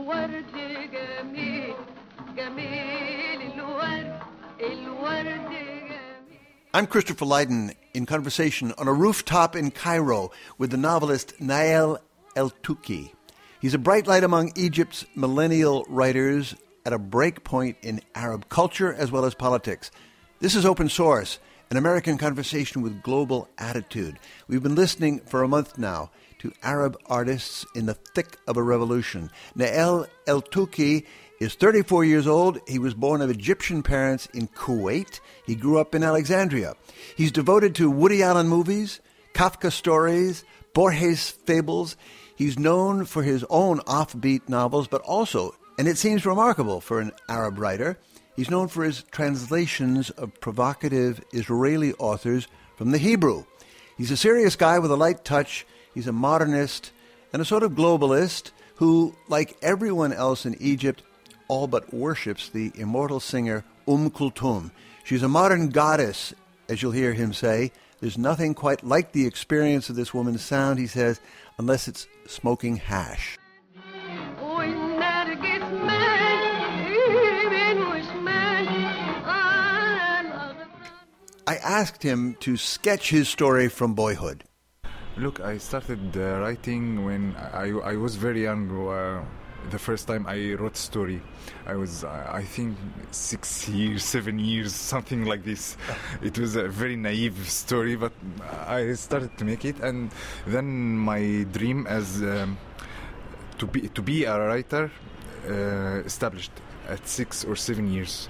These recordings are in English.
الورد جميل جميل الورد جميل. I'm Christopher Lydon in conversation on a rooftop in Cairo with the novelist Nael El-Touki. He's a bright light among Egypt's millennial writers at a breakpoint in Arab culture as well as politics. This is Open Source, an American conversation with global attitude. We've been listening for a month now to Arab artists in the thick of a revolution. Nael El-Touki is 34 years old. He was born of Egyptian parents in Kuwait. He grew up in Alexandria. He's devoted to Woody Allen movies, Kafka stories, Borges fables. He's known for his own offbeat novels, but also, and it seems remarkable for an Arab writer, he's known for his translations of provocative Israeli authors from the Hebrew. He's a serious guy with a light touch. He's a modernist and a sort of globalist who, like everyone else in Egypt, all but worships the immortal singer Kulthum. She's a modern goddess, as you'll hear him say. There's nothing quite like the experience of this woman's sound, he says, unless it's smoking hash. I asked him to sketch his story from boyhood. Look, I started writing when I was very young. The first time I wrote a story, I was, I think, 6 years, 7 years, something like this. It was a very naive story, but I started to make it, and then my dream as to be a writer established at 6 or 7 years.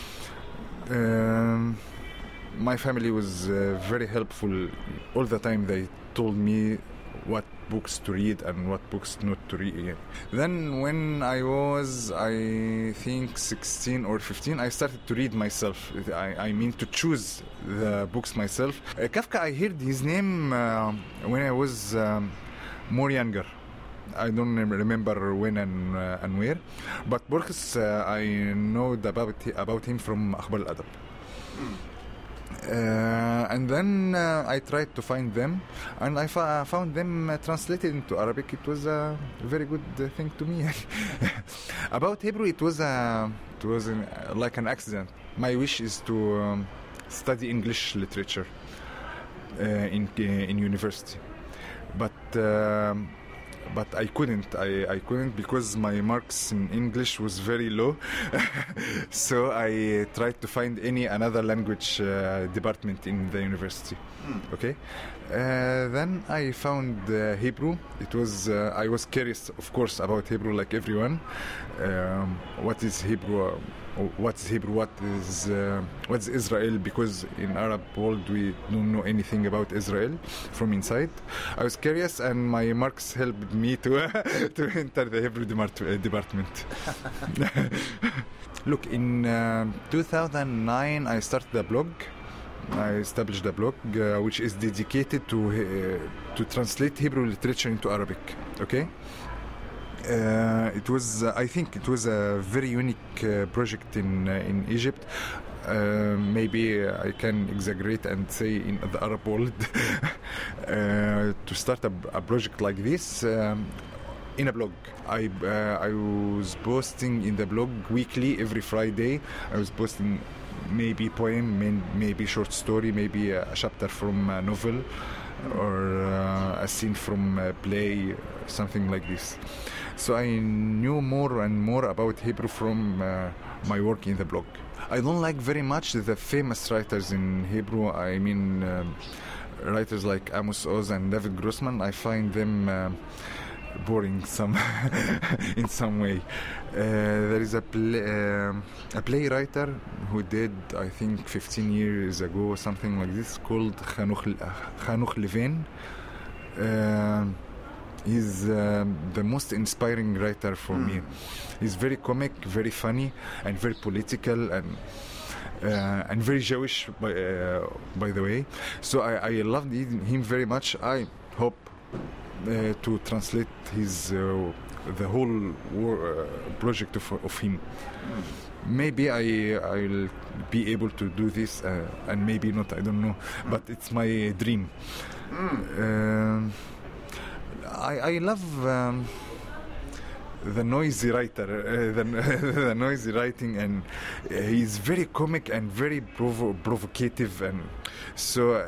My family was very helpful all the time. They told me what books to read and what books not to read. Then when I was, I think, 16 or 15, I started to read myself. I mean to choose the books myself. Kafka, I heard his name when I was more younger. I don't remember when and where. But Borges, I know about him from Akhbar al-Adab. And then I tried to find them, and I found them translated into Arabic. It was a very good thing to me. About Hebrew, it was like an accident. My wish is to study English literature in university, but I couldn't. I couldn't because my marks in English was very low. So I tried to find another language department in the university. Okay. Then I found Hebrew. It was I was curious, of course, about Hebrew, like everyone. What is Hebrew? What's Hebrew? What's Israel? Because in Arab world we don't know anything about Israel from inside. I was curious, and my marks helped me to enter the Hebrew department. Look, in 2009 I started a blog. I established a blog which is dedicated to translate Hebrew literature into Arabic. Okay. It was, I think, it was a very unique project in Egypt. Maybe I can exaggerate and say in the Arab world to start a project like this in a blog. I was posting in the blog weekly, every Friday. I was posting maybe poem, maybe short story, maybe a chapter from a novel, or a scene from a play, something like this. So I knew more and more about Hebrew from my work in the blog. I don't like very much the famous writers in Hebrew. I mean, writers like Amos Oz and David Grossman. I find them boring in some way. There is a playwright who did, I think, 15 years ago, something like this, called Hanoch Levin. He's the most inspiring writer for me. He's very comic, very funny, and very political, and very Jewish, by the way. So I loved him very much. I hope to translate his the whole project of him. Maybe I'll be able to do this, and maybe not. I don't know, but it's my dream. I love the noisy writer, the noisy writing, and he's very comic and very provocative, and so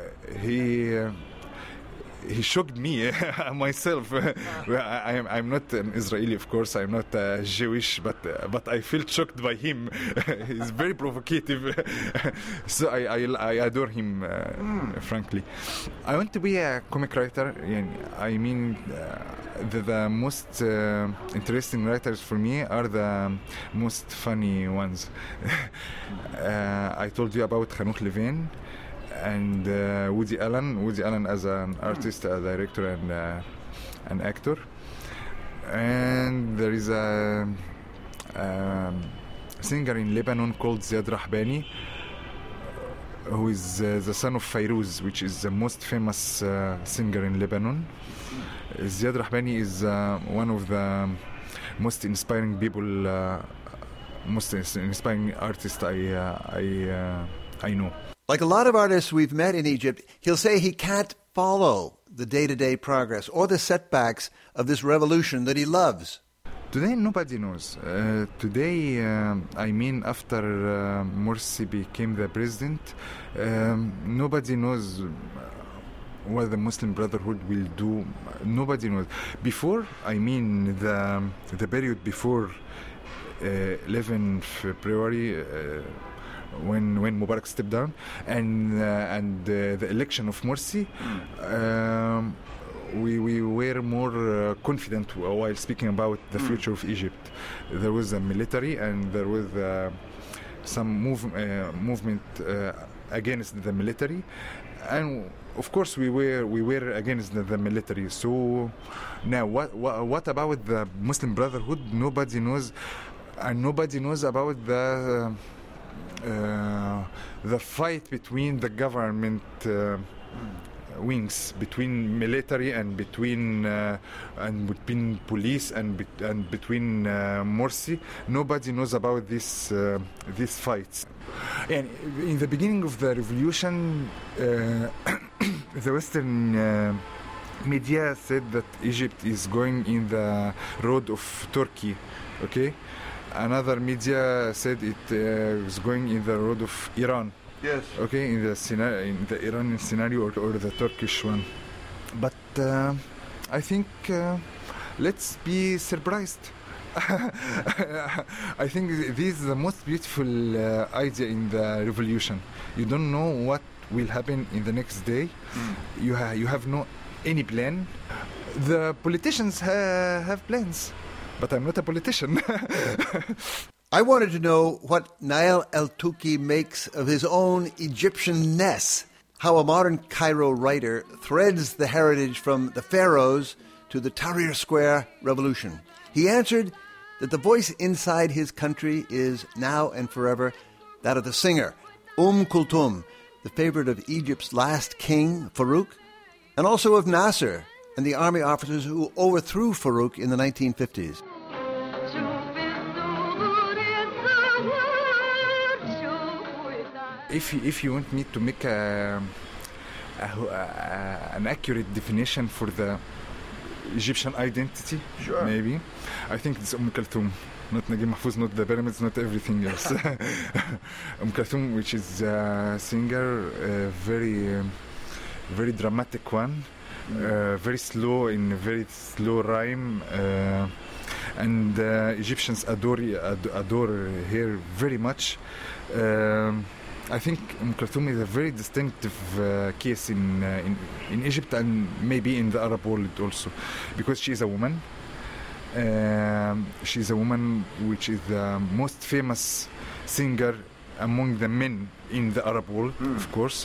he shocked me myself. I'm not an Israeli, of course. I'm not Jewish, but I felt shocked by him. He's very provocative, so I adore him. Frankly, I want to be a comic writer. I mean, the most interesting writers for me are the most funny ones. I told you about Hanoch Levin and Woody Allen. Woody Allen as an artist, a director, and an actor. And there is a singer in Lebanon called Ziad Rahbani, who is the son of Fairuz, which is the most famous singer in Lebanon. Ziad Rahbani is one of the most inspiring people, most inspiring artists I know. Like a lot of artists we've met in Egypt, he'll say he can't follow the day-to-day progress or the setbacks of this revolution that he loves. Today, nobody knows. Today, I mean, after Morsi became the president, nobody knows what the Muslim Brotherhood will do. Nobody knows. Before, I mean, the period before 11 February, when Mubarak stepped down, and the election of Morsi, we were more confident while speaking about the future of Egypt. There was a military, and there was some movement against the military, and of course we were against the military. So now what about the Muslim Brotherhood? Nobody knows, and nobody knows about the fight between the government wings, between military and between police and between Morsi. Nobody knows about these fights. And in the beginning of the revolution, the Western media said that Egypt is going in the road of Turkey. Okay. Another media said it was going in the road of Iran. Yes. Okay, in the Iranian scenario or the Turkish one. But I think let's be surprised. I think this is the most beautiful idea in the revolution. You don't know what will happen in the next day. You have no any plan. The politicians have plans. But I'm not a politician. I wanted to know what Nael El-Touki makes of his own Egyptian-ness, how a modern Cairo writer threads the heritage from the pharaohs to the Tahrir Square revolution. He answered that the voice inside his country is now and forever that of the singer, Kulthum, the favorite of Egypt's last king, Farouk, and also of Nasser and the army officers who overthrew Farouk in the 1950s. If you want me to make an accurate definition for the Egyptian identity, sure, maybe, I think it's Kulthum, not Naguib Mahfouz, not the pyramids, not everything else. Kulthum, which is a singer, very dramatic one, very slow, in very slow rhyme, and Egyptians adore her very much. I think Kulthum is a very distinctive case in Egypt and maybe in the Arab world also, because she is a woman. She's a woman which is the most famous singer among the men in the Arab world, of course.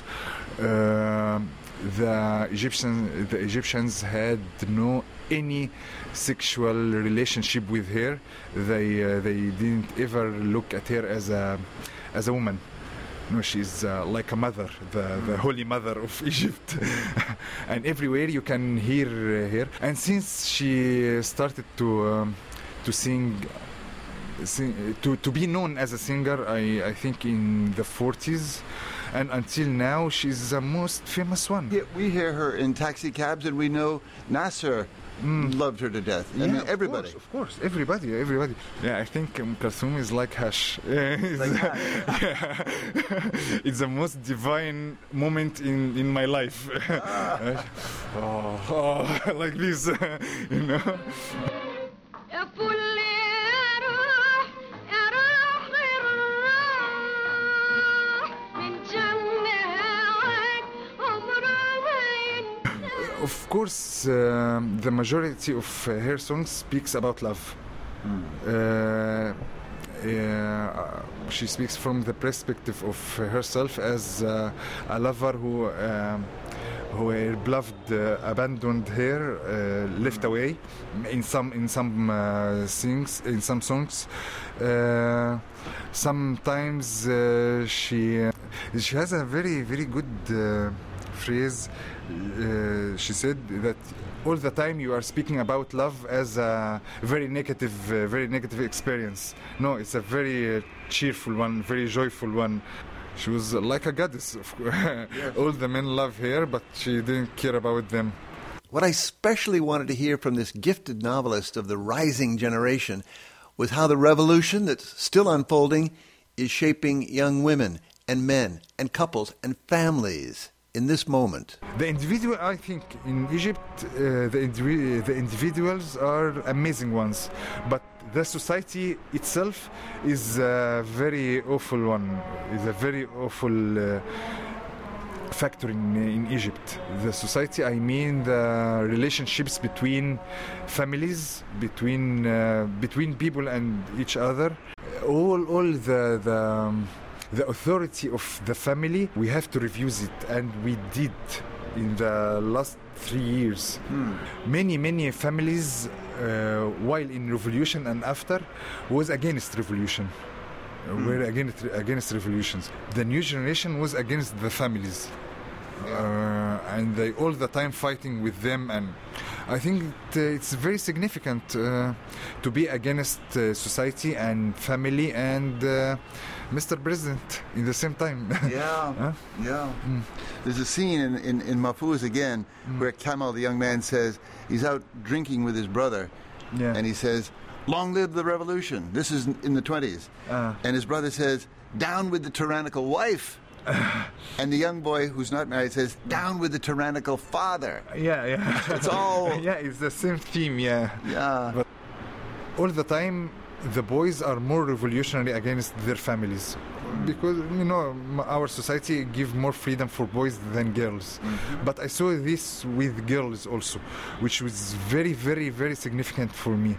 The Egyptians had no any sexual relationship with her. They didn't ever look at her as a woman. No, she's like a mother, the holy mother of Egypt. And everywhere you can hear her. And since she started to sing, to be known as a singer, I think in the 40s, and until now she's the most famous one. Yeah, we hear her in taxi cabs, and we know Nasser loved her to death. I mean, everybody. Of course, everybody. Yeah, I think Kulthum is like hash. It's the most divine moment in my life. Like this, you know. يا فل يا روح يا روح غير الروح من جنة هواك عمره ما ينتهي. Of course, the majority of her songs speaks about love. She speaks from the perspective of herself as a lover who her beloved abandoned her, left away in some songs. Sometimes she has a very good phrase. She said that all the time you are speaking about love as a very negative experience. No, it's a very cheerful one, very joyful one. She was like a goddess. All the men love her, but she didn't care about them. What I especially wanted to hear from this gifted novelist of the rising generation was how the revolution that's still unfolding is shaping young women and men and couples and families in this moment. The individual, I think, in Egypt, the individuals are amazing ones, but the society itself is a very awful one. Is a very awful factor in Egypt. The society, I mean, the relationships between families, between people and each other. All the authority of the family, we have to review it, and we did in the last 3 years. Many families, while in revolution and after, was against revolution. Were against revolutions. The new generation was against the families, and they all the time fighting with them. And I think it's very significant to be against society and family and Mr. President in the same time. There's a scene in Mahfouz again where Kamal, the young man, says he's out drinking with his brother, and he says, "Long live the revolution." This is in the 20s. And his brother says, "Down with the tyrannical wife." And the young boy who's not married says, "Down with the tyrannical father." It's all... it's the same theme, But all the time, the boys are more revolutionary against their families. Because, our society gives more freedom for boys than girls. But I saw this with girls also, which was very significant for me.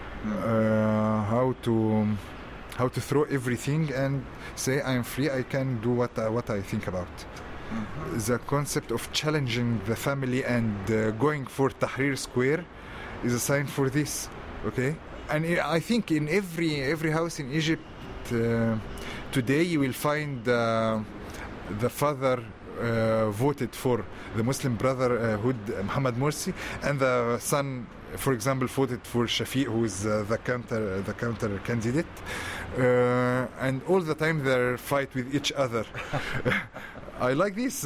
How to throw everything and say, I am free, I can do what I think about. The concept of challenging the family and going for Tahrir Square is a sign for this, okay? And I think in every house in Egypt today you will find the father voted for the Muslim Brotherhood, Mohammed Morsi, and the son, for example, voted for Shafiq, who is the counter candidate, and all the time they fight with each other. I like this.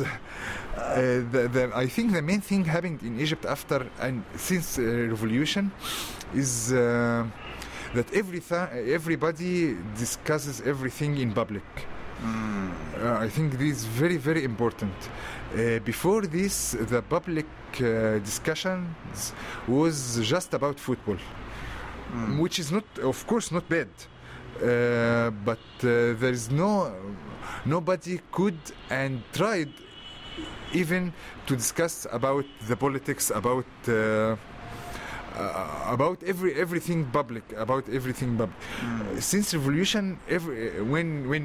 I think the main thing happened in Egypt after and since revolution is that everybody discusses everything in public. I think this is very important. Before this, the public discussions was just about football, which is not, of course, not bad. But there is nobody could and tried even to discuss about the politics, about everything public, Since revolution, when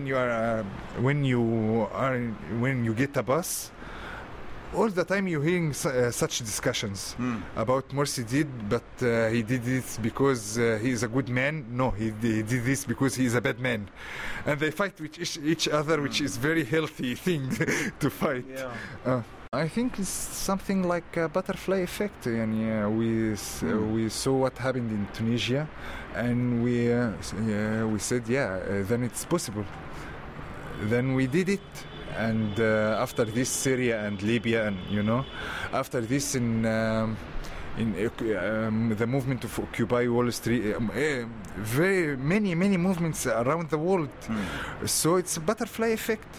you get a bus, all the time you're hearing such discussions about Morsi did, but he did this because he is a good man. No, he did this because he is a bad man, and they fight with each other, which is very healthy thing to fight. I think it's something like a butterfly effect. We saw what happened in Tunisia, and we said, then it's possible. Then we did it. And after this, Syria and Libya, and after this in in the movement of Occupy Wall Street, very many movements around the world. So it's a butterfly effect.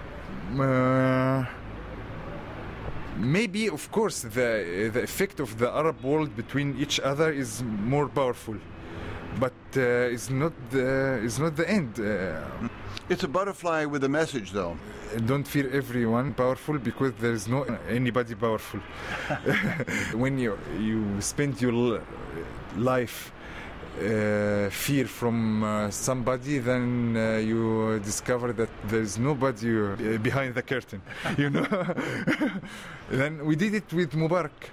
Maybe, of course, the effect of the Arab world between each other is more powerful, but it's not the end. It's a butterfly with a message, though. Don't fear everyone powerful, because there is no anybody powerful. When you spend your life fear from somebody, then you discover that there is nobody behind the curtain, you know. Then we did it with Mubarak.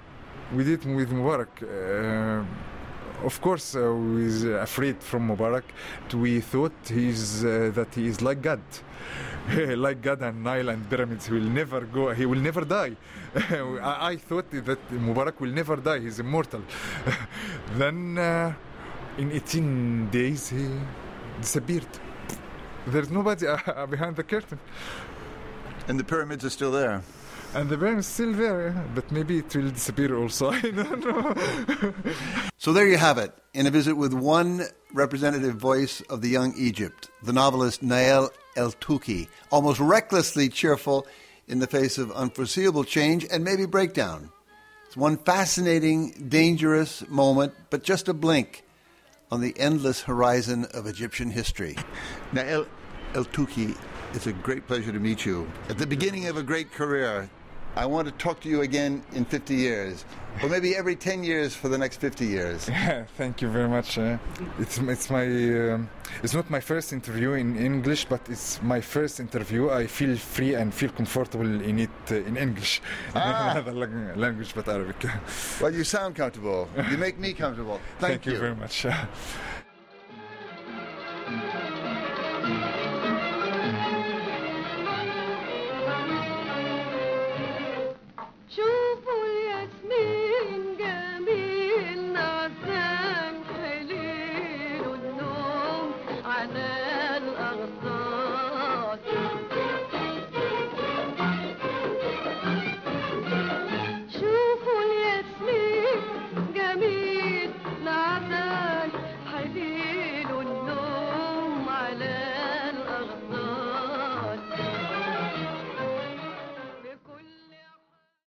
Of course, we were afraid from Mubarak. We thought he is like God. Like God and Nile and pyramids, he will never go. He will never die. I thought that Mubarak will never die. He's immortal. Then, in 18 days, he disappeared. There's nobody behind the curtain. And the pyramids are still there. And the burn is still there, but maybe it will disappear also. I don't know. So there you have it, in a visit with one representative voice of the young Egypt, the novelist Nael El-Touki, almost recklessly cheerful in the face of unforeseeable change and maybe breakdown. It's one fascinating, dangerous moment, but just a blink on the endless horizon of Egyptian history. Nael El-Touki, it's a great pleasure to meet you. At the beginning of a great career, I want to talk to you again in 50 years, or maybe every 10 years for the next 50 years. Thank you very much. It's not my first interview in English, but it's my first interview. I feel free and feel comfortable in it in English, in another language but Arabic. Well, you sound comfortable. You make me comfortable. Thank you very much.